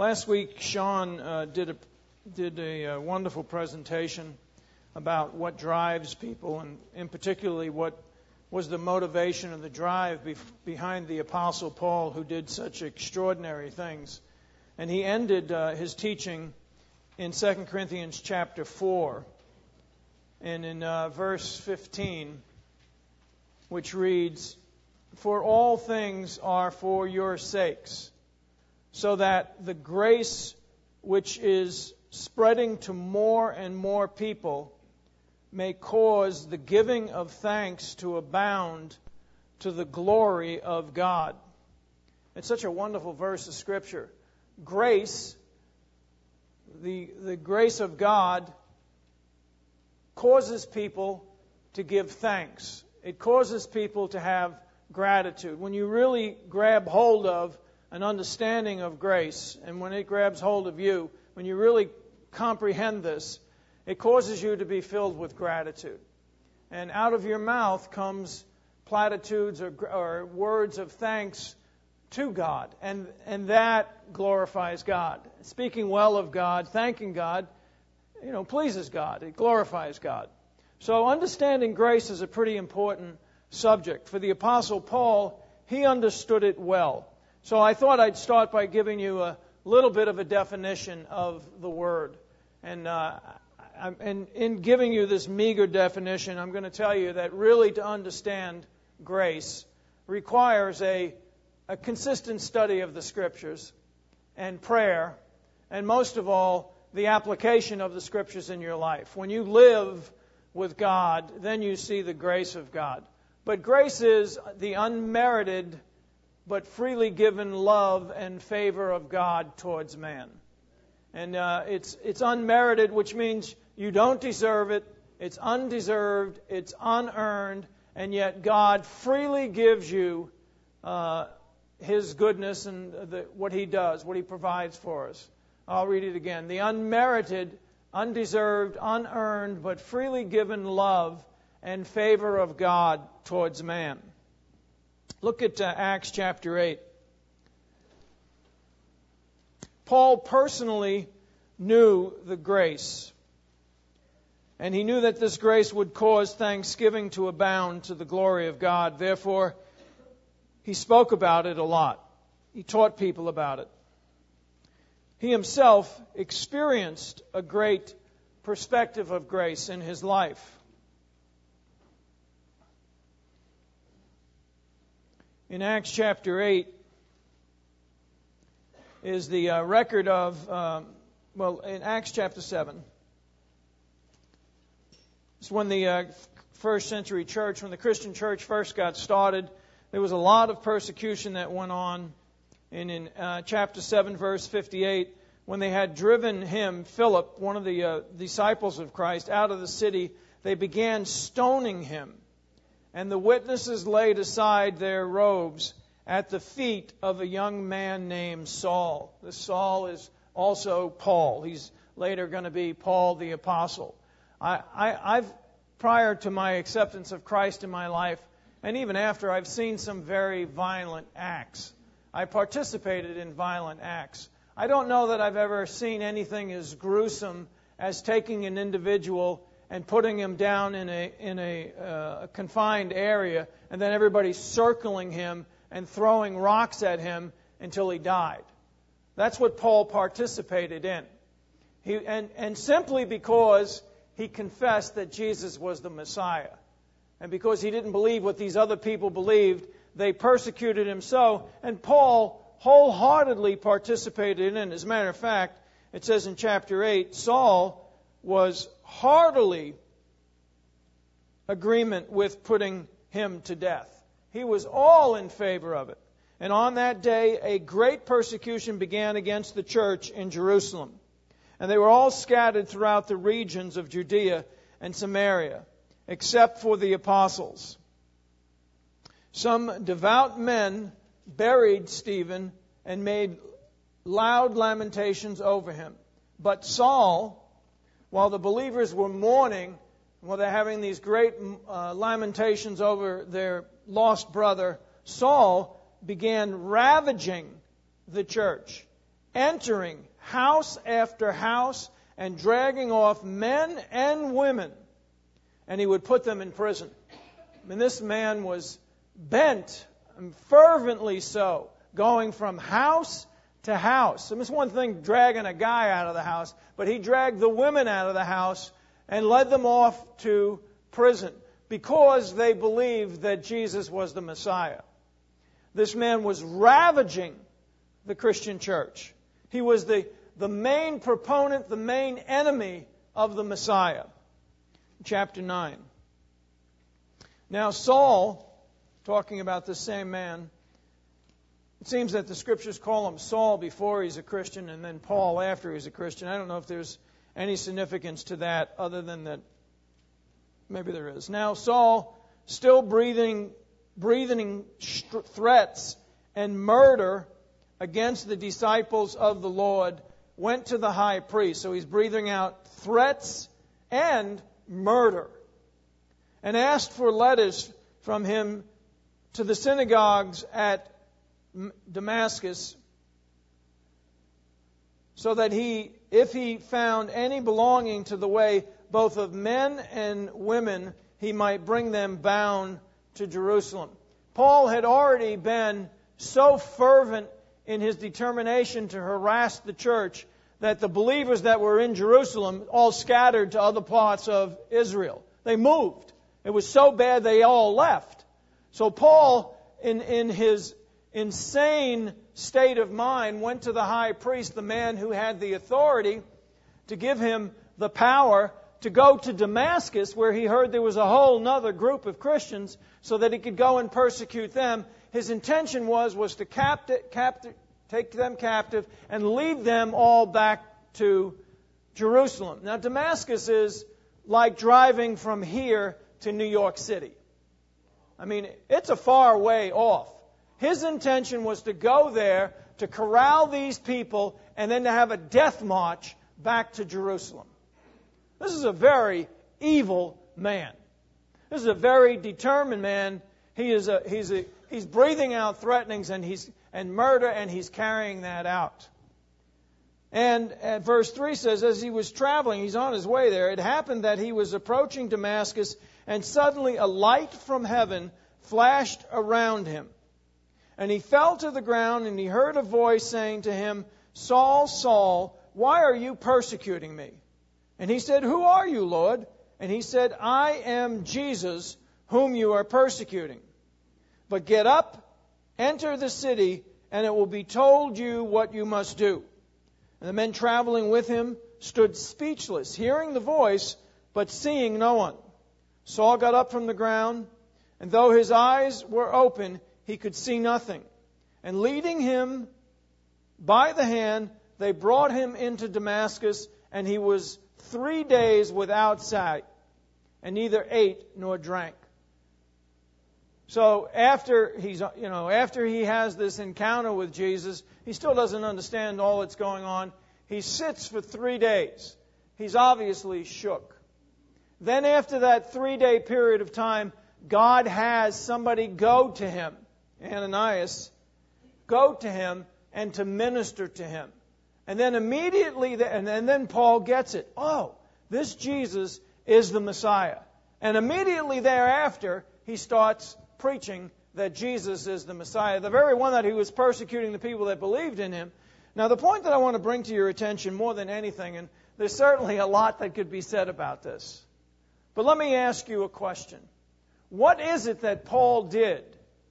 Last week, Sean did a wonderful presentation about what drives people, and particularly what was the motivation and the drive behind the Apostle Paul, who did such extraordinary things. And he ended his teaching in 2 Corinthians chapter 4, and in verse 15, which reads, "For all things are for your sakes, so that the grace which is spreading to more and more people may cause the giving of thanks to abound to the glory of God." It's such a wonderful verse of Scripture. Grace, the grace of God, causes people to give thanks. It causes people to have gratitude. When you really grab hold of an understanding of grace, and when it grabs hold of you, when you really comprehend this, it causes you to be filled with gratitude. And out of your mouth comes platitudes or words of thanks to God. And that glorifies God. Speaking well of God, thanking God, pleases God. It glorifies God. So understanding grace is a pretty important subject. For the Apostle Paul, he understood it well. So I thought I'd start by giving you a little bit of a definition of the word. And in giving you this meager definition, I'm going to tell you that really to understand grace requires a consistent study of the Scriptures and prayer, and most of all, the application of the Scriptures in your life. When you live with God, then you see the grace of God. But grace is the unmerited but freely given love and favor of God towards man. And it's unmerited, which means you don't deserve it. It's undeserved. It's unearned. And yet God freely gives you His goodness and what He does, what He provides for us. I'll read it again. The unmerited, undeserved, unearned, but freely given love and favor of God towards man. Look at Acts chapter 8. Paul personally knew the grace, and he knew that this grace would cause thanksgiving to abound to the glory of God. Therefore, he spoke about it a lot. He taught people about it. He himself experienced a great perspective of grace in his life. In Acts chapter 8 is the record of, in Acts chapter 7, it's when the first century church, when the Christian church first got started, there was a lot of persecution that went on. And in chapter 7, verse 58, when they had driven him, Philip, one of the disciples of Christ, out of the city, they began stoning him. And the witnesses laid aside their robes at the feet of a young man named Saul. This Saul is also Paul. He's later going to be Paul the Apostle. I've prior to my acceptance of Christ in my life, and even after, I've seen some very violent acts. I participated in violent acts. I don't know that I've ever seen anything as gruesome as taking an individual and putting him down in a confined area, and then everybody circling him and throwing rocks at him until he died. That's what Paul participated in. And simply because he confessed that Jesus was the Messiah, and because he didn't believe what these other people believed, they persecuted him so, and Paul wholeheartedly participated in it. As a matter of fact, it says in chapter 8, Saul was heartily agreement with putting him to death. He was all in favor of it. And on that day, a great persecution began against the church in Jerusalem. And they were all scattered throughout the regions of Judea and Samaria, except for the apostles. Some devout men buried Stephen and made loud lamentations over him. But Saul, while the believers were mourning, while they're having these great lamentations over their lost brother, Saul began ravaging the church entering house after house and dragging off men and women, and he would put them in prison. I mean, this man was bent, and fervently so, going from house to house. And it's one thing dragging a guy out of the house, but he dragged the women out of the house and led them off to prison because they believed that Jesus was the Messiah. This man was ravaging the Christian church. He was the main proponent, the main enemy of the Messiah. Chapter 9. Now Saul, talking about the same man, it seems that the Scriptures call him Saul before he's a Christian and then Paul after he's a Christian. I don't know if there's any significance to that other than that maybe there is. Now Saul, still breathing threats and murder against the disciples of the Lord, went to the high priest. So he's breathing out threats and murder, and asked for letters from him to the synagogues at Damascus, so that if he found any belonging to the way, both of men and women, he might bring them bound to Jerusalem. Paul had already been so fervent in his determination to harass the church that the believers that were in Jerusalem all scattered to other parts of Israel. They moved. It was so bad they all left. So Paul, in his insane state of mind, went to the high priest, the man who had the authority to give him the power to go to Damascus, where he heard there was a whole other group of Christians, so that he could go and persecute them. His intention was to take them captive and lead them all back to Jerusalem. Now, Damascus is like driving from here to New York City. I mean, it's a far way off. His intention was to go there, to corral these people, and then to have a death march back to Jerusalem. This is a very evil man. This is a very determined man. He's breathing out threatenings and murder, and he's carrying that out. And at verse 3 says, as he was traveling, he's on his way there, it happened that he was approaching Damascus, and suddenly a light from heaven flashed around him. And he fell to the ground, and he heard a voice saying to him, Saul, Saul, why are you persecuting me? And he said, Who are you, Lord? And he said, I am Jesus, whom you are persecuting. But get up, enter the city, and it will be told you what you must do. And the men traveling with him stood speechless, hearing the voice, but seeing no one. Saul got up from the ground, and though his eyes were open, he could see nothing. And leading him by the hand, they brought him into Damascus, and he was 3 days without sight, and neither ate nor drank. So after he has this encounter with Jesus, he still doesn't understand all that's going on. He sits for 3 days. He's obviously shook. Then after that 3-day period of time, God has somebody go to him, Ananias, go to him and to minister to him. And then immediately, and then Paul gets it. Oh, this Jesus is the Messiah. And immediately thereafter, he starts preaching that Jesus is the Messiah, the very one that he was persecuting the people that believed in him. Now, the point that I want to bring to your attention more than anything, and there's certainly a lot that could be said about this, but let me ask you a question. What is it that Paul did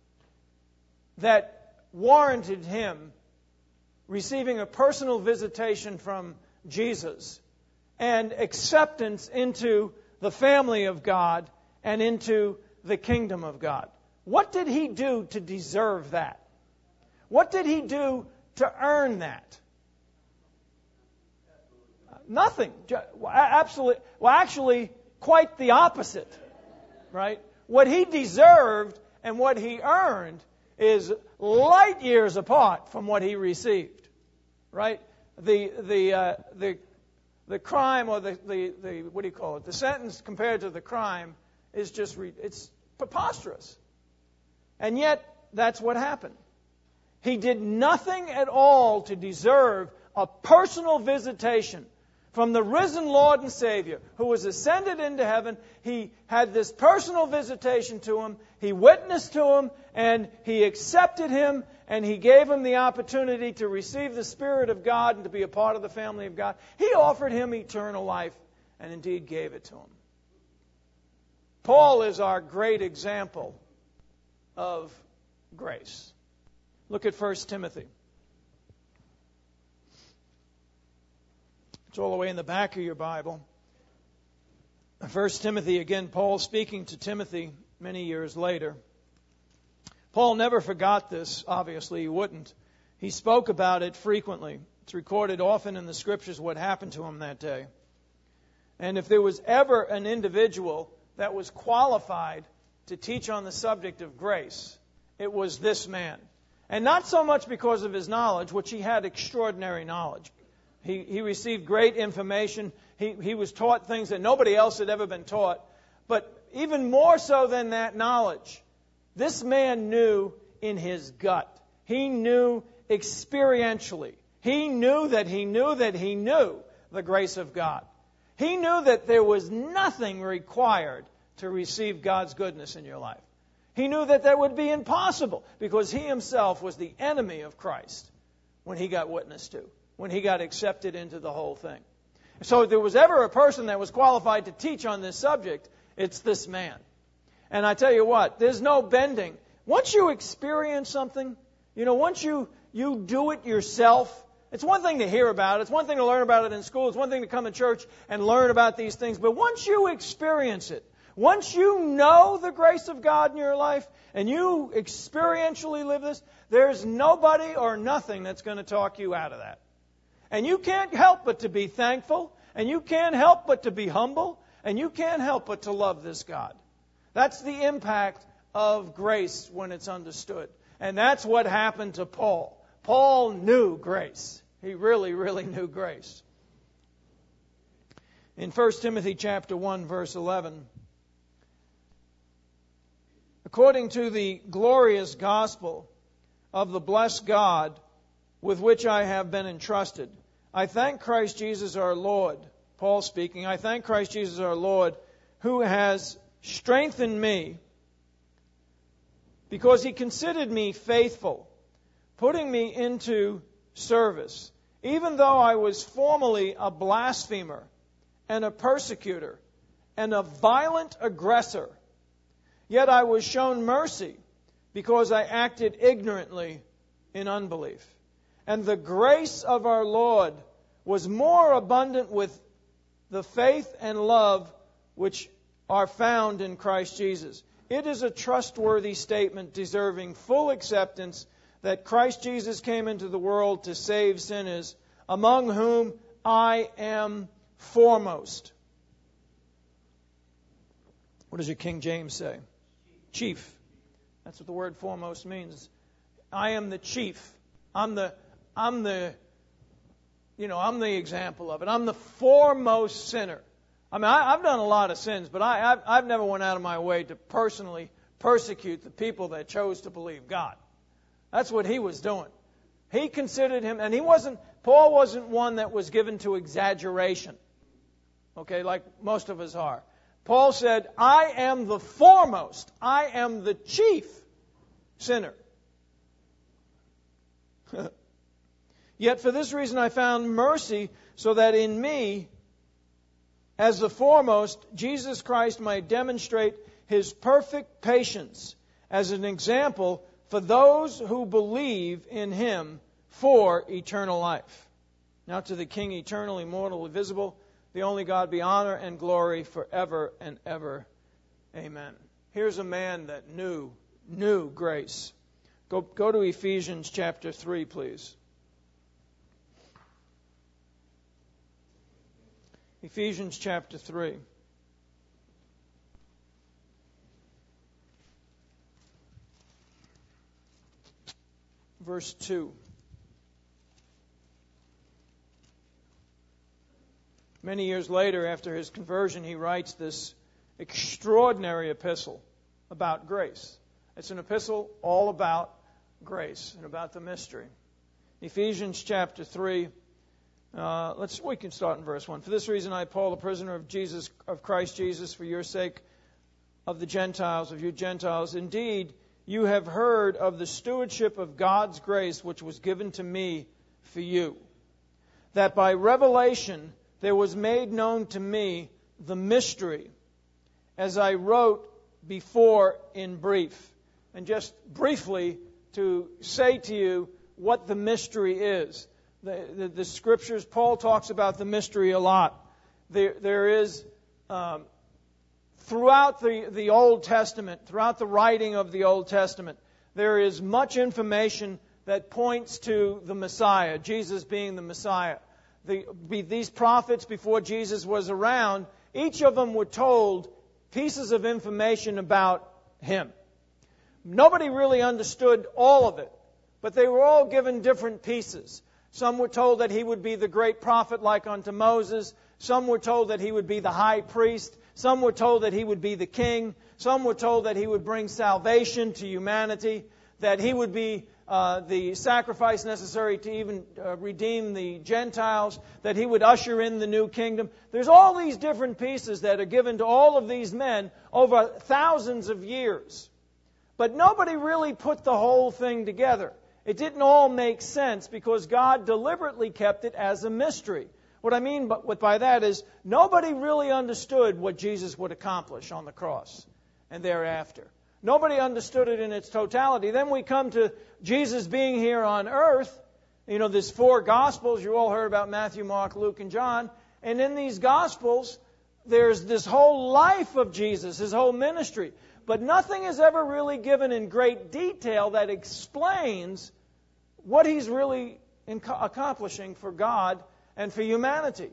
that warranted him receiving a personal visitation from Jesus and acceptance into the family of God and into the kingdom of God? What did he do to deserve that? What did he do to earn that? Nothing. Absolutely. Well, actually, quite the opposite. Right? What he deserved and what he earned is light years apart from what he received. Right? The crime, or the what do you call it? The sentence compared to the crime is just it's preposterous. And yet that's what happened. He did nothing at all to deserve a personal visitation from the risen Lord and Savior who was ascended into heaven. He had this personal visitation to him. He witnessed to him, and he accepted him, and he gave him the opportunity to receive the Spirit of God and to be a part of the family of God. He offered him eternal life and indeed gave it to him. Paul is our great example of grace. Look at 1 Timothy. It's all the way in the back of your Bible. 1 Timothy, again, Paul speaking to Timothy many years later. Paul never forgot this, obviously, he wouldn't. He spoke about it frequently. It's recorded often in the Scriptures what happened to him that day. And if there was ever an individual that was qualified to teach on the subject of grace, it was this man. And not so much because of his knowledge, which he had extraordinary knowledge. He received great information. He was taught things that nobody else had ever been taught. But even more so than that knowledge, this man knew in his gut. He knew experientially. He knew that he knew that he knew the grace of God. He knew that there was nothing required to receive God's goodness in your life. He knew that that would be impossible because he himself was the enemy of Christ when he got witnessed to, when he got accepted into the whole thing. So if there was ever a person that was qualified to teach on this subject, it's this man. And I tell you what, there's no bending. Once you experience something, once you do it yourself, it's one thing to hear about it. It's one thing to learn about it in school. It's one thing to come to church and learn about these things. But once you experience it, once you know the grace of God in your life and you experientially live this, there's nobody or nothing that's going to talk you out of that. And you can't help but to be thankful, and you can't help but to be humble, and you can't help but to love this God. That's the impact of grace when it's understood. And that's what happened to Paul. Paul knew grace. He really, really knew grace. In 1 Timothy chapter 1, verse 11, according to the glorious gospel of the blessed God with which I have been entrusted, I thank Christ Jesus our Lord, Paul speaking, I thank Christ Jesus our Lord, who has strengthened me because he considered me faithful, putting me into service, even though I was formerly a blasphemer and a persecutor and a violent aggressor. Yet I was shown mercy because I acted ignorantly in unbelief. And the grace of our Lord was more abundant with the faith and love which are found in Christ Jesus. It is a trustworthy statement deserving full acceptance that Christ Jesus came into the world to save sinners, among whom I am foremost. What does your King James say? Chief. That's what the word foremost means. I am the chief. I'm the example of it. I'm the foremost sinner. I mean, I've done a lot of sins, but I've never went out of my way to personally persecute the people that chose to believe God. That's what he was doing. He considered him, and Paul wasn't one that was given to exaggeration, okay, like most of us are. Paul said, I am the foremost, I am the chief sinner. Yet for this reason I found mercy, so that in me, as the foremost, Jesus Christ might demonstrate his perfect patience as an example for those who believe in him for eternal life. Now to the King, eternal, immortal, invisible, the only God, be honor and glory forever and ever. Amen. Here's a man that knew grace. Go to Ephesians chapter 3, please. Ephesians chapter 3. Verse 2. Many years later, after his conversion, he writes this extraordinary epistle about grace. It's an epistle all about grace and about the mystery. Ephesians chapter 3 We can start in verse 1. For this reason I, Paul, a prisoner of Christ Jesus, for your sake of the Gentiles, of you Gentiles, indeed, you have heard of the stewardship of God's grace which was given to me for you, that by revelation there was made known to me the mystery, as I wrote before in brief. And just briefly to say to you what the mystery is. The Scriptures, Paul talks about the mystery a lot. There is, throughout the Old Testament, throughout the writing of the Old Testament, there is much information that points to the Messiah, Jesus being the Messiah. These prophets, before Jesus was around, each of them were told pieces of information about Him. Nobody really understood all of it, but they were all given different pieces. Some were told that He would be the great prophet like unto Moses. Some were told that He would be the high priest. Some were told that He would be the king. Some were told that He would bring salvation to humanity, that He would be the sacrifice necessary to even redeem the Gentiles, that He would usher in the new kingdom. There's all these different pieces that are given to all of these men over thousands of years. But nobody really put the whole thing together. It didn't all make sense because God deliberately kept it as a mystery. What I mean by that is nobody really understood what Jesus would accomplish on the cross and thereafter. Nobody understood it in its totality. Then we come to Jesus being here on earth. You know, there's 4 Gospels. You all heard about Matthew, Mark, Luke, and John. And in these Gospels, there's this whole life of Jesus, His whole ministry. But nothing is ever really given in great detail that explains what He's really accomplishing for God and for humanity.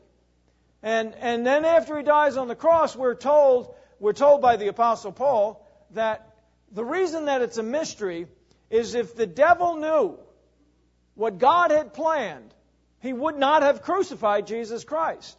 And then after He dies on the cross, we're told by the Apostle Paul that the reason that it's a mystery is if the devil knew what God had planned, he would not have crucified Jesus Christ.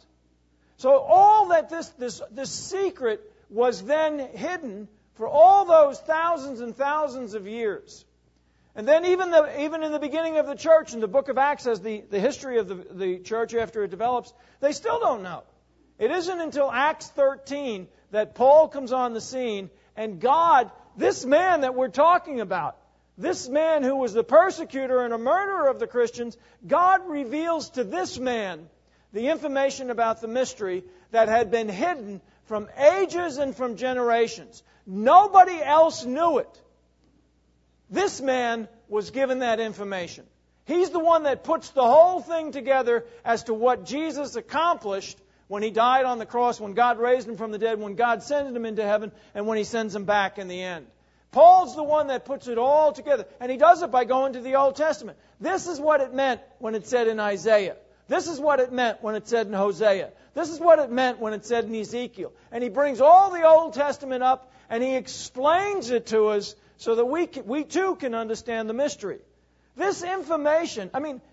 So all that this secret was then hidden for all those thousands and thousands of years. And then even in the beginning of the church, in the book of Acts, as the history of the church after it develops, they still don't know. It isn't until Acts 13 that Paul comes on the scene, and God, this man that we're talking about, this man who was the persecutor and a murderer of the Christians, God reveals to this man the information about the mystery that had been hidden from ages and from generations. Nobody else knew it. This man was given that information. He's the one that puts the whole thing together as to what Jesus accomplished when He died on the cross, when God raised Him from the dead, when God sent Him into heaven, and when He sends Him back in the end. Paul's the one that puts it all together, and he does it by going to the Old Testament. This is what it meant when it said in Isaiah. This is what it meant when it said in Hosea. This is what it meant when it said in Ezekiel. And he brings all the Old Testament up, and he explains it to us so that we too can understand the mystery. This information, I mean,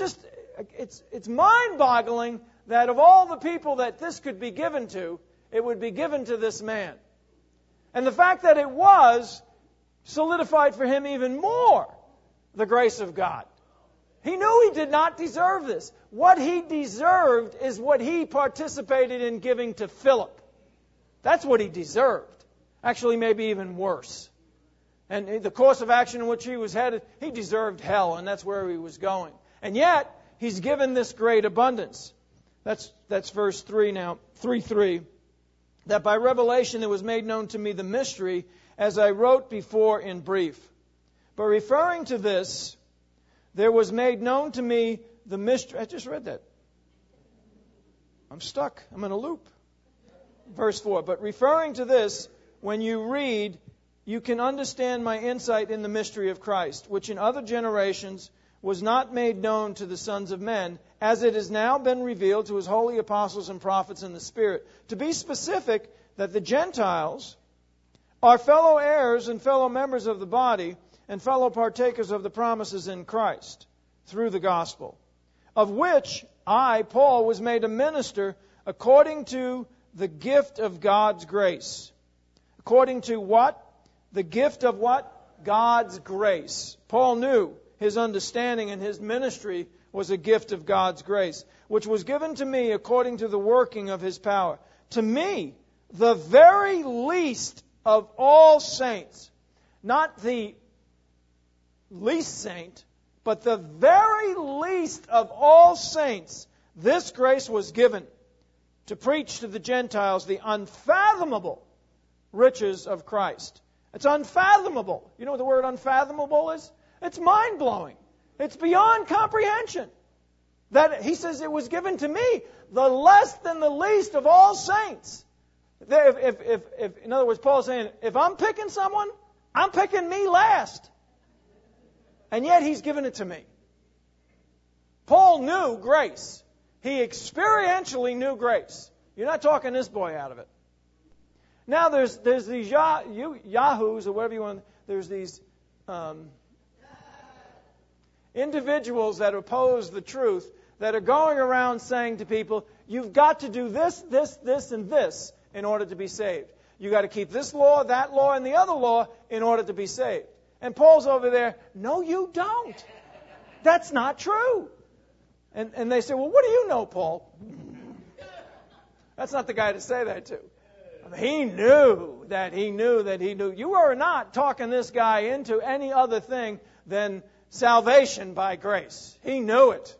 it's mind-boggling that of all the people that this could be given to, it would be given to this man. And the fact that it was solidified for him even more the grace of God. He knew he did not deserve this. What he deserved is what he participated in giving to Philip. That's what he deserved. Actually, maybe even worse. And the course of action in which he was headed, he deserved hell, and that's where he was going. And yet, he's given this great abundance. That's verse 3 now, 3:3. That by revelation it was made known to me the mystery, as I wrote before in brief. But referring to this, there was made known to me the mystery. I just read that. I'm stuck. I'm in a loop. Verse 4. But referring to this, when you read, you can understand my insight in the mystery of Christ, which in other generations was not made known to the sons of men, as it has now been revealed to His holy apostles and prophets in the Spirit. To be specific, that the Gentiles are fellow heirs and fellow members of the body and fellow partakers of the promises in Christ through the gospel, of which I, Paul, was made a minister according to the gift of God's grace. According to what? The gift of what? God's grace. Paul knew his understanding and his ministry was a gift of God's grace, which was given to me according to the working of His power. To me, the very least of all saints, not the least saint, but the very least of all saints, this grace was given to preach to the Gentiles the unfathomable riches of Christ. It's unfathomable. You know what the word unfathomable is? It's mind-blowing. It's beyond comprehension. That he says it was given to me, the less than the least of all saints. If in other words, Paul's saying, if I'm picking someone, I'm picking me last. And yet he's given it to me. Paul knew grace. He experientially knew grace. You're not talking this boy out of it. Now there's these yahoos or whatever you want. There's these individuals that oppose the truth that are going around saying to people, you've got to do this, this, this, and this in order to be saved. You've got to keep this law, that law, and the other law in order to be saved. And Paul's over there, no, you don't. That's not true. And they say, well, what do you know, Paul? That's not the guy to say that to. He knew that he knew that he knew. You are not talking this guy into any other thing than salvation by grace. He knew it.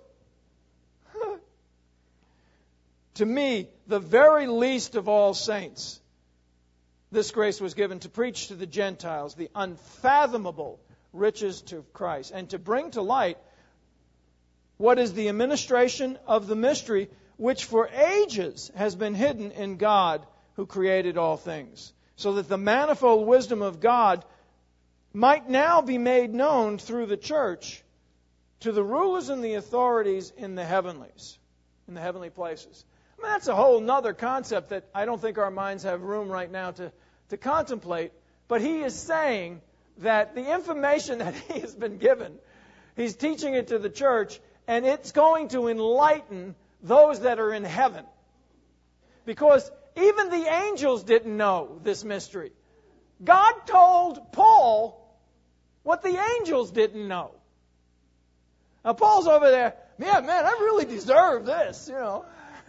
To me, the very least of all saints, this grace was given to preach to the Gentiles the unfathomable riches to Christ and to bring to light what is the administration of the mystery which for ages has been hidden in God who created all things, so that the manifold wisdom of God might now be made known through the church to the rulers and the authorities in the heavenlies, in the heavenly places. I mean, that's a whole other concept that I don't think our minds have room right now to contemplate. But he is saying that the information that he has been given, he's teaching it to the church, and it's going to enlighten those that are in heaven. Because even the angels didn't know this mystery. God told Paul what the angels didn't know. Now Paul's over there, yeah, man, I really deserve this, you know.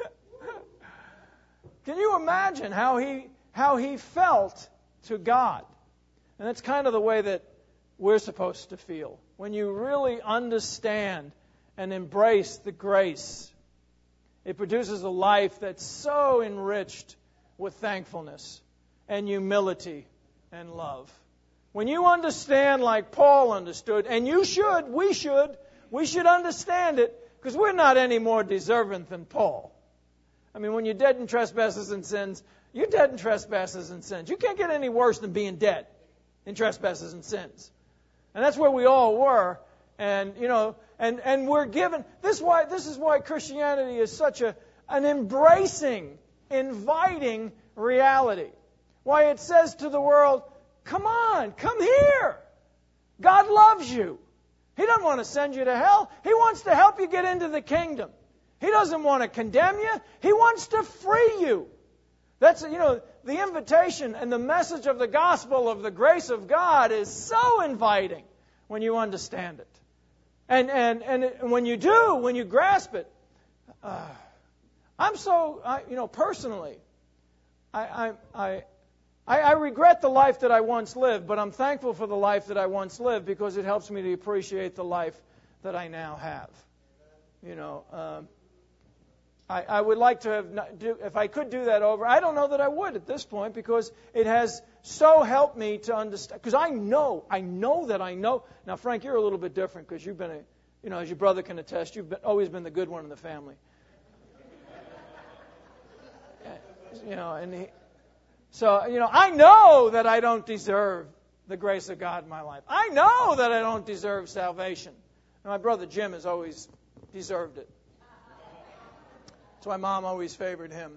Can you imagine how he felt to God? And that's kind of the way that we're supposed to feel. When you really understand and embrace the grace, it produces a life that's so enriched with thankfulness and humility and love. When you understand like Paul understood, and we should understand it, because we're not any more deserving than Paul. I mean, when you're dead in trespasses and sins, you're dead in trespasses and sins. You can't get any worse than being dead in trespasses and sins. And that's where we all were. And, you know, and we're given, this is why Christianity is such an embracing, inviting reality. Why it says to the world, come on, come here. God loves you. He doesn't want to send you to hell. He wants to help you get into the kingdom. He doesn't want to condemn you. He wants to free you. That's, you know, the invitation and the message of the gospel of the grace of God is so inviting when you understand it. And when you do, when you grasp it, personally, I regret the life that I once lived, but I'm thankful for the life that I once lived because it helps me to appreciate the life that I now have. You know, I would like to if I could do that over. I don't know that I would at this point because it has so helped me to understand. Because I know that I know. Now, Frank, you're a little bit different because you've been as your brother can attest, always been the good one in the family. You know, I know that I don't deserve the grace of God in my life. I know that I don't deserve salvation. And my brother Jim has always deserved it. That's why Mom always favored him.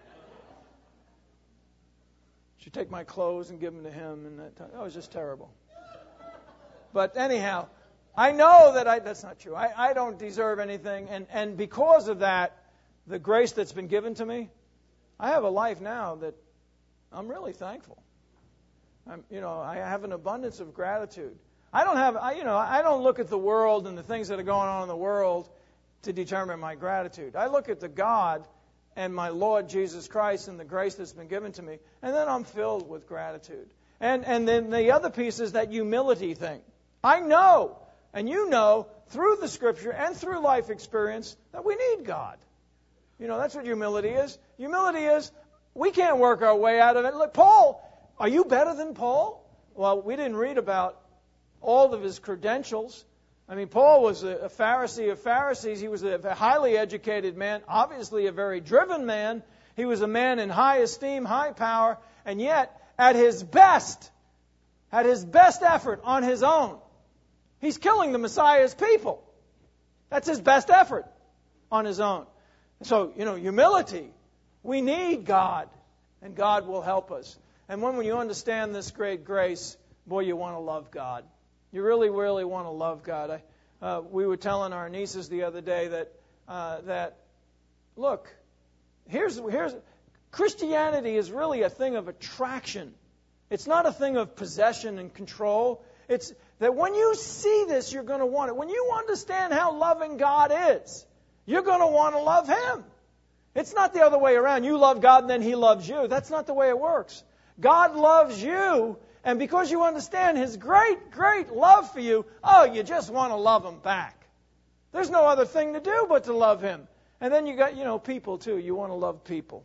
She'd take my clothes and give them to him, and that was just terrible. But anyhow, I know that that's not true. I don't deserve anything, and because of that, the grace that's been given to me, I have a life now that I'm really thankful. I have an abundance of gratitude. I don't look at the world and the things that are going on in the world to determine my gratitude. I look at the God and my Lord Jesus Christ and the grace that's been given to me, and then I'm filled with gratitude. And then the other piece is that humility thing. I know, and you know, through the Scripture and through life experience, that we need God. You know, that's what humility is. Humility is, we can't work our way out of it. Look, Paul, are you better than Paul? Well, we didn't read about all of his credentials. I mean, Paul was a Pharisee of Pharisees. He was a highly educated man, obviously a very driven man. He was a man in high esteem, high power, and yet, at his best effort on his own, he's killing the Messiah's people. That's his best effort on his own. So, humility. We need God, and God will help us. And when you understand this great grace, boy, you want to love God. You really, really want to love God. We were telling our nieces the other day that look, here's Christianity is really a thing of attraction. It's not a thing of possession and control. It's that when you see this, you're going to want it. When you understand how loving God is, you're going to want to love Him. It's not the other way around. You love God and then He loves you. That's not the way it works. God loves you, and because you understand His great, great love for you, you just want to love Him back. There's no other thing to do but to love Him. And then you got, people too. You want to love people.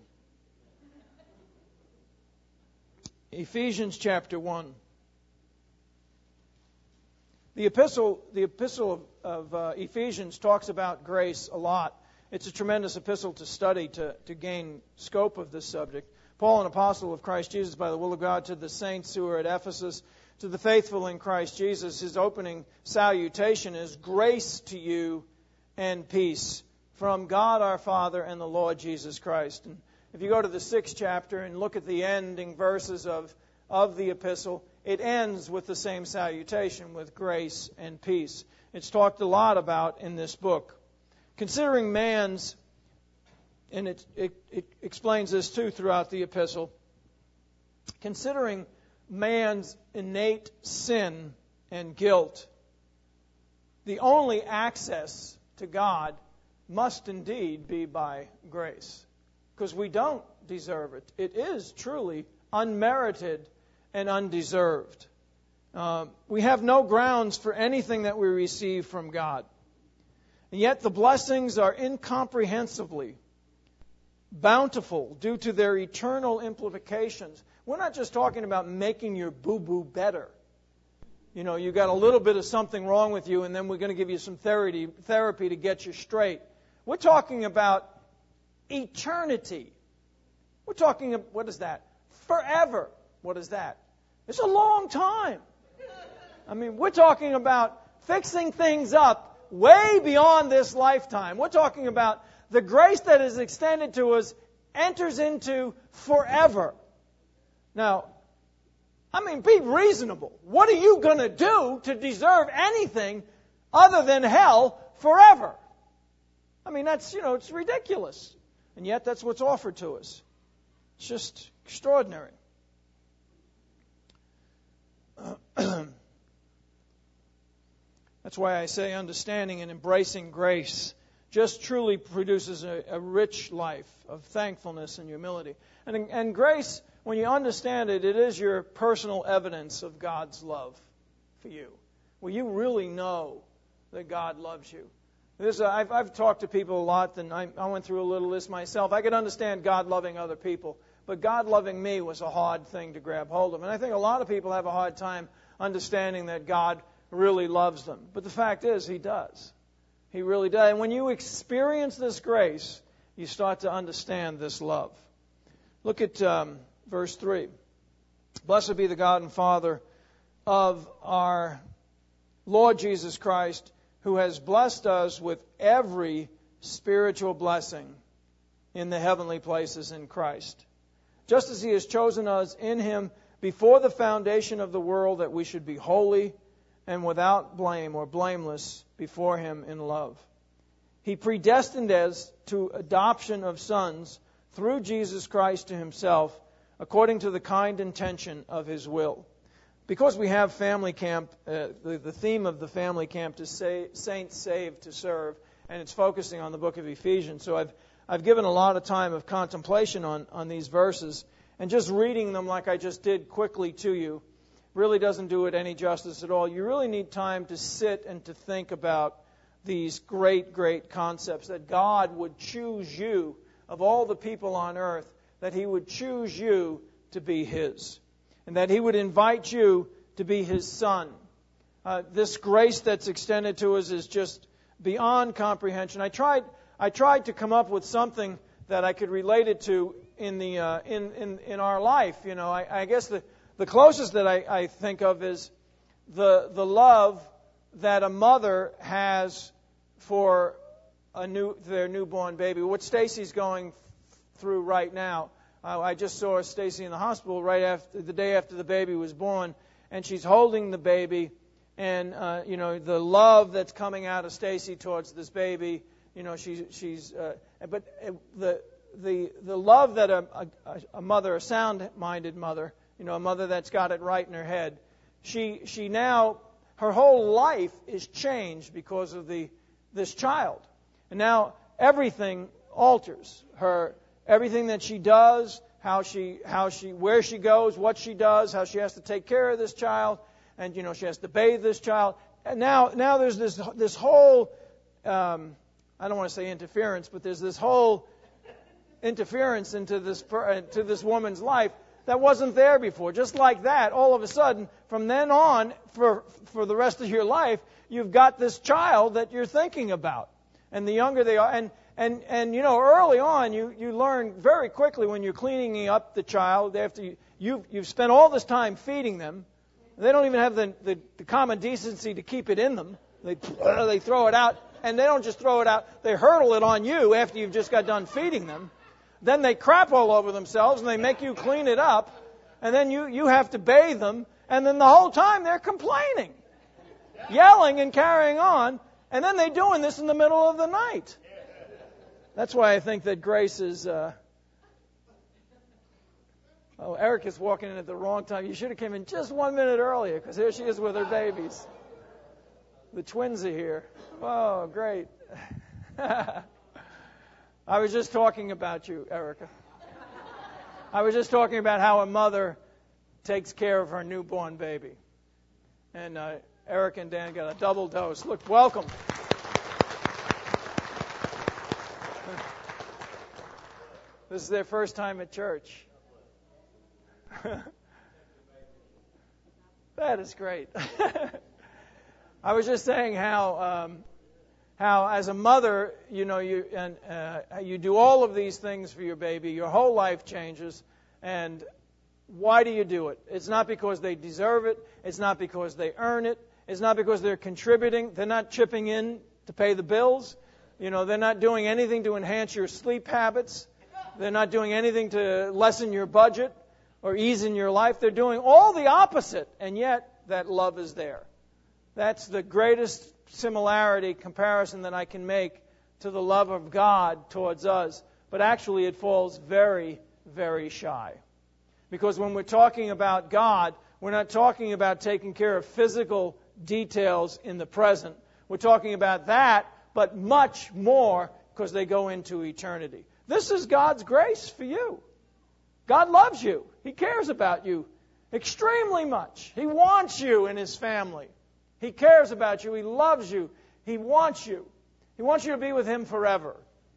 Ephesians chapter 1. The epistle of Ephesians talks about grace a lot. It's a tremendous epistle to study to gain scope of this subject. Paul, an apostle of Christ Jesus by the will of God, to the saints who are at Ephesus, to the faithful in Christ Jesus, his opening salutation is grace to you and peace from God our Father and the Lord Jesus Christ. And if you go to the 6th chapter and look at the ending verses of the epistle, it ends with the same salutation, with grace and peace. It's talked a lot about in this book. Considering man's, and it explains this too throughout the epistle, considering man's innate sin and guilt, the only access to God must indeed be by grace, because we don't deserve it. It is truly unmerited and undeserved. We have no grounds for anything that we receive from God. And yet the blessings are incomprehensibly bountiful due to their eternal implications. We're not just talking about making your boo-boo better. You got a little bit of something wrong with you, and then we're going to give you some therapy to get you straight. We're talking about eternity. We're talking, what is that? Forever. What is that? It's a long time. I mean, we're talking about fixing things up way beyond this lifetime. We're talking about the grace that is extended to us enters into forever. Now, be reasonable. What are you going to do to deserve anything other than hell forever? That's, it's ridiculous. And yet that's what's offered to us. It's just extraordinary. That's why I say understanding and embracing grace just truly produces a rich life of thankfulness and humility. And grace, when you understand it, it is your personal evidence of God's love for you. Well, you really know that God loves you. I've talked to people a lot, and I went through a little list myself. I could understand God loving other people, but God loving me was a hard thing to grab hold of. And I think a lot of people have a hard time understanding that God really loves them. But the fact is, He does. He really does. And when you experience this grace, you start to understand this love. Look at verse 3. Blessed be the God and Father of our Lord Jesus Christ, who has blessed us with every spiritual blessing in the heavenly places in Christ. Just as He has chosen us in Him before the foundation of the world, that we should be holy and without blame or blameless before Him in love. He predestined us to adoption of sons through Jesus Christ to Himself, according to the kind intention of His will. Because we have family camp, the theme of the family camp is saints saved to serve. and it's focusing on the book of Ephesians. So I've given a lot of time of contemplation on these verses, and just reading them like I just did quickly to you really doesn't do it any justice at all. You really need time to sit and to think about these great, great concepts, that God would choose you of all the people on earth, that He would choose you to be His, and that He would invite you to be His son. This grace that's extended to us is just beyond comprehension. I tried to come up with something that I could relate it to in our life. You know, I guess the closest that I think of is the love that a mother has for their newborn baby. What Stacy's going through right now. I just saw Stacy in the hospital the day after the baby was born, and she's holding the baby, and the love that's coming out of Stacy towards this baby. You know, but the love that a mother, a sound-minded mother, you know, a mother that's got it right in her head, she now, her whole life is changed because of this child, and now everything alters. Everything that she does, where she goes, what she does, how she has to take care of this child, and you know she has to bathe this child. And now there's this whole I don't want to say interference, but there's this whole interference into this woman's life that wasn't there before. Just like that, all of a sudden, from then on, for the rest of your life, you've got this child that you're thinking about. And the younger they are, and you know, early on, you learn very quickly when you're cleaning up the child after you've spent all this time feeding them. They don't even have the common decency to keep it in them. They throw it out, and they don't just throw it out. They hurtle it on you after you've just got done feeding them. Then they crap all over themselves, and they make you clean it up, and then you have to bathe them, and then the whole time they're complaining, yelling and carrying on, and then they're doing this in the middle of the night. That's why I think that grace is... Eric is walking in at the wrong time. You should have come in just 1 minute earlier, because here she is with her babies. The twins are here. Oh, great. I was just talking about you, Erica. I was just talking about how a mother takes care of her newborn baby. And Eric and Dan got a double dose. Look, welcome. This is their first time at church. That is great. I was just saying how as a mother, you know, you do all of these things for your baby. Your whole life changes. And why do you do it? It's not because they deserve it. It's not because they earn it. It's not because they're contributing. They're not chipping in to pay the bills. You know, they're not doing anything to enhance your sleep habits. They're not doing anything to lessen your budget or ease in your life. They're doing all the opposite, and yet that love is there. That's the greatest comparison that I can make to the love of God towards us. But actually it falls very, very shy. Because when we're talking about God, we're not talking about taking care of physical details in the present. We're talking about that, but much more, because they go into eternity. This is God's grace for you. God loves you. He cares about you extremely much. He wants you in His family. He cares about you. He loves you. He wants you. He wants you to be with Him forever.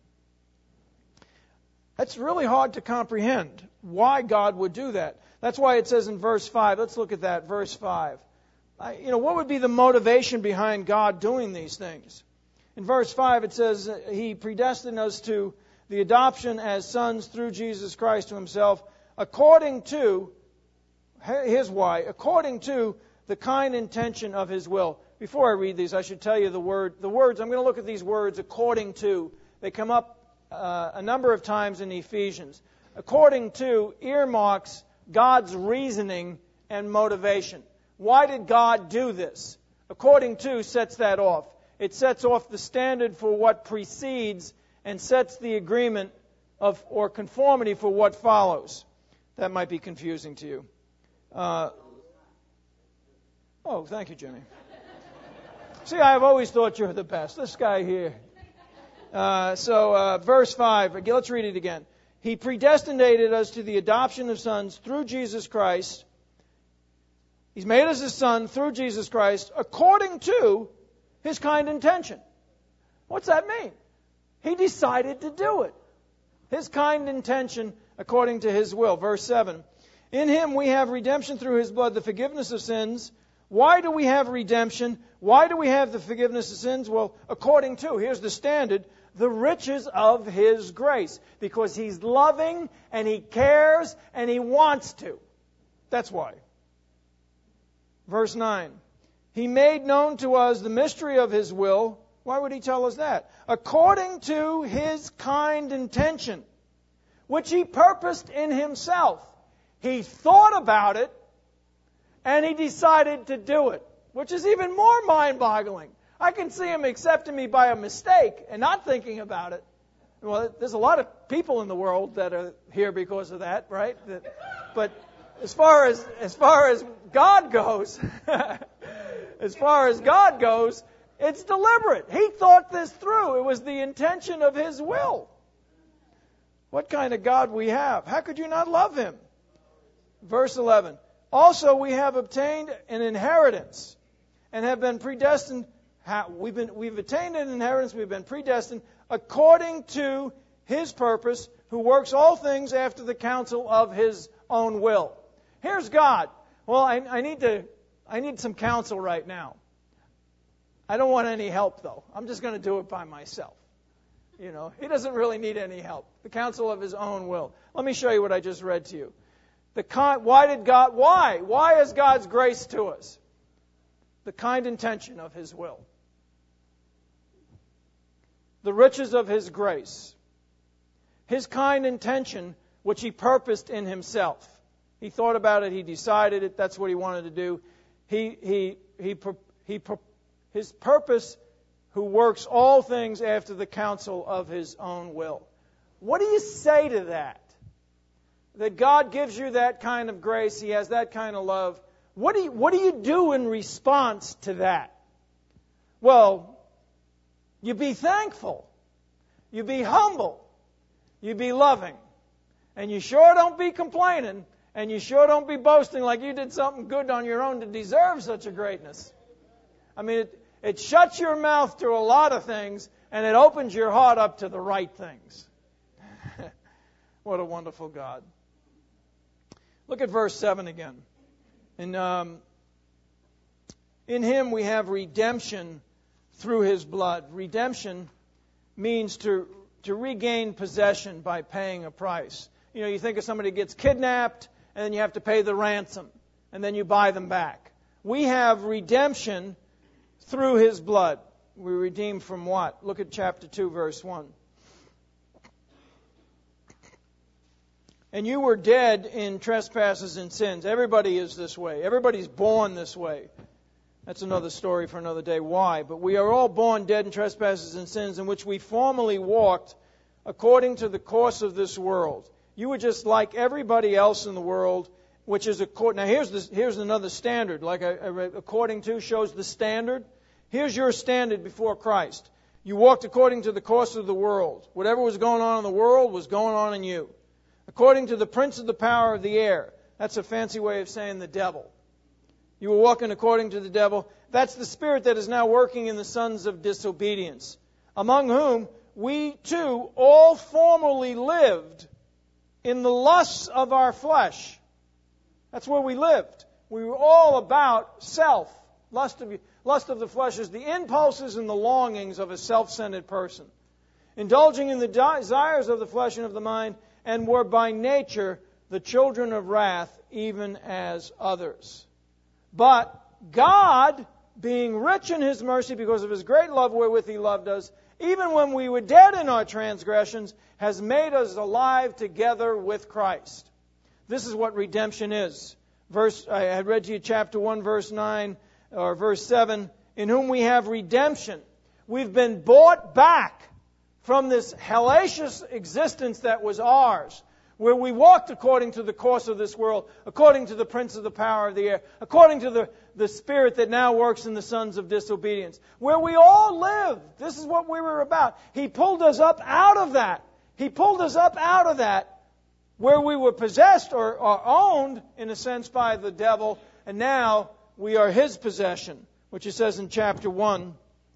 That's really hard to comprehend why God would do that. That's why it says in verse 5, let's look at that, verse 5. What would be the motivation behind God doing these things? In verse 5 it says, He predestined us to the adoption as sons through Jesus Christ to Himself, according to, here's why, according to the kind intention of His will. Before I read these, I should tell you the words. I'm going to look at these words, according to. They come up a number of times in Ephesians. According to earmarks God's reasoning and motivation. Why did God do this? According to sets that off. It sets off the standard for what precedes and sets the agreement of or conformity for what follows. That might be confusing to you. Thank you, Jimmy. See, I've always thought you're the best. This guy here, Verse 5, let's read it again. He predestinated us to the adoption of sons through Jesus Christ. He's made us his son through Jesus Christ according to his kind intention. What's that mean? He decided to do it. His kind intention according to his will. Verse 7. In him we have redemption through his blood, the forgiveness of sins. Why do we have redemption? Why do we have the forgiveness of sins? Well, according to, here's the standard, the riches of his grace. Because he's loving and he cares and he wants to. That's why. Verse 9. He made known to us the mystery of his will. Why would he tell us that? According to his kind intention, which he purposed in himself. He thought about it, and he decided to do it, which is even more mind-boggling. I can see him accepting me by a mistake and not thinking about it. Well, there's a lot of people in the world that are here because of that, right? But as far as God goes, it's deliberate. He thought this through. It was the intention of his will. What kind of God we have? How could you not love him? Verse 11. Also we have obtained an inheritance and have been predestined. We've attained an inheritance. We've been predestined according to his purpose, who works all things after the counsel of his own will. Here's God. Well, I need some counsel right now. I don't want any help, though. I'm just going to do it by myself. He doesn't really need any help. The counsel of his own will. Let me show you what I just read to you. Why is God's grace to us? The kind intention of his will. The riches of his grace. His kind intention, which he purposed in himself. He thought about it. He decided it. That's what he wanted to do. His purpose, who works all things after the counsel of his own will. What do you say to that? That God gives you that kind of grace, he has that kind of love. What do you do in response to that? Well, you be thankful. You be humble. You be loving. And you sure don't be complaining. And you sure don't be boasting like you did something good on your own to deserve such a greatness. I mean, it shuts your mouth to a lot of things, and it opens your heart up to the right things. What a wonderful God. Look at verse 7 again. In him we have redemption through his blood. Redemption means to regain possession by paying a price. You think of somebody gets kidnapped, and then you have to pay the ransom, and then you buy them back. We have redemption through his blood. We're redeemed from what? Look at chapter 2, verse 1. And you were dead in trespasses and sins. Everybody is this way. Everybody's born this way. That's another story for another day. Why? But we are all born dead in trespasses and sins, in which we formerly walked according to the course of this world. You were just like everybody else in the world, which is according. Now here's another standard. Like I read, according to shows the standard. Here's your standard before Christ. You walked according to the course of the world. Whatever was going on in the world was going on in you. According to the prince of the power of the air. That's a fancy way of saying the devil. You were walking according to the devil. That's the spirit that is now working in the sons of disobedience, among whom we too all formerly lived in the lusts of our flesh. That's where we lived. We were all about self. Lust of the flesh is the impulses and the longings of a self-centered person. Indulging in the desires of the flesh and of the mind, and were by nature the children of wrath, even as others. But God, being rich in his mercy because of his great love wherewith he loved us, even when we were dead in our transgressions, has made us alive together with Christ. This is what redemption is. I had read to you chapter 1, verse 9, or verse 7, in whom we have redemption. We've been bought back from this hellacious existence that was ours. where we walked according to the course of this world, according to the prince of the power of the air, according to the spirit that now works in the sons of disobedience, where we all lived. This is what we were about. He pulled us up out of that. He pulled us up out of that, where we were possessed or owned, in a sense, by the devil, and now we are His possession, which it says in chapter 1,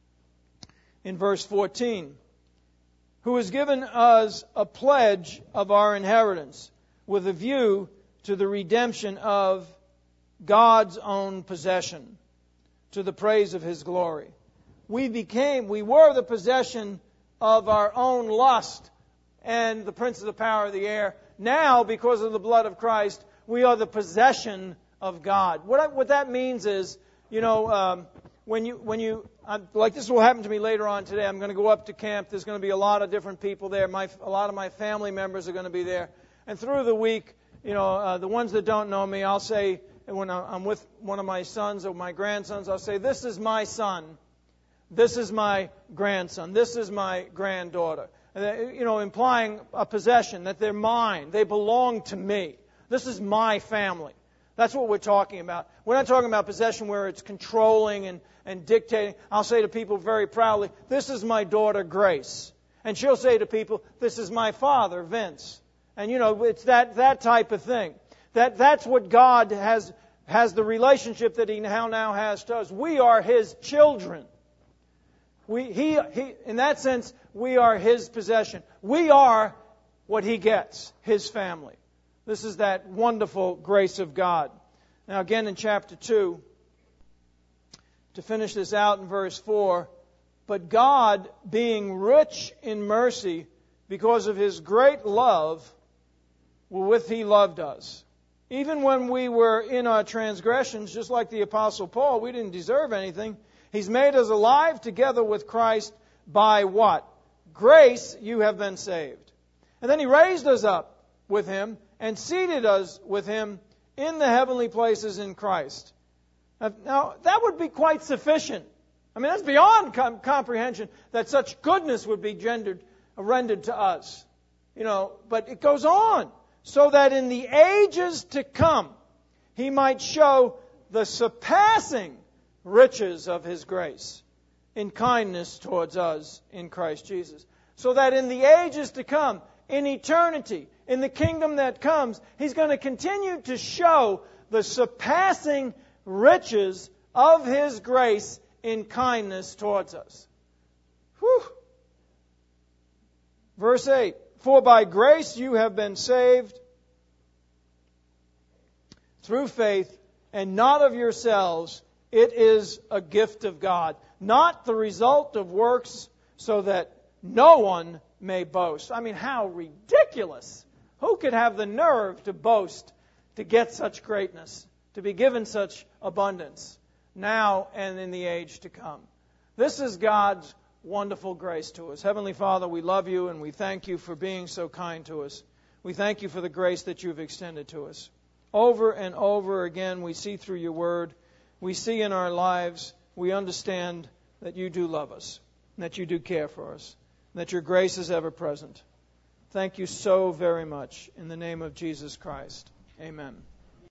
in verse 14. Who has given us a pledge of our inheritance with a view to the redemption of God's own possession, to the praise of His glory. We were the possession of our own lust and the prince of the power of the air. Now, because of the blood of Christ, we are the possession of God. What that means is, when you like this will happen to me later on today. I'm going to go up to camp. There's going to be a lot of different people there. A lot of my family members are going to be there. And through the week, the ones that don't know me, I'll say, when I'm with one of my sons or my grandsons, I'll say, this is my son. This is my grandson. This is my granddaughter. Implying a possession, that they're mine. They belong to me. This is my family. That's what we're talking about. We're not talking about possession where it's controlling and dictating. I'll say to people very proudly, this is my daughter, Grace. And she'll say to people, this is my father, Vince. And, it's that type of thing. That's what God has the relationship that He now has to us. We are His children. He, in that sense, we are His possession. We are what He gets, His family. This is that wonderful grace of God. Now again in chapter 2, to finish this out in verse 4, but God, being rich in mercy, because of His great love wherewith He loved us. Even when we were in our transgressions, just like the Apostle Paul, we didn't deserve anything. He's made us alive together with Christ by what? Grace you have been saved. And then He raised us up with Him and seated us with Him in the heavenly places in Christ. Now, that would be quite sufficient. I mean, that's beyond comprehension that such goodness would be rendered to us. But it goes on. So that in the ages to come, He might show the surpassing riches of His grace in kindness towards us in Christ Jesus. So that in the ages to come, in eternity, in the kingdom that comes, He's going to continue to show the surpassing riches of His grace in kindness towards us. Whew. Verse 8, for by grace you have been saved through faith, and not of yourselves. It is a gift of God, not the result of works, so that no one may boast. I mean, how ridiculous. Who could have the nerve to boast, to get such greatness, to be given such abundance, now and in the age to come? This is God's wonderful grace to us. Heavenly Father, we love You and we thank You for being so kind to us. We thank You for the grace that You've extended to us. Over and over again, we see through Your Word, we see in our lives, we understand that You do love us, and that You do care for us, and that Your grace is ever present. Thank You so very much. In the name of Jesus Christ. Amen.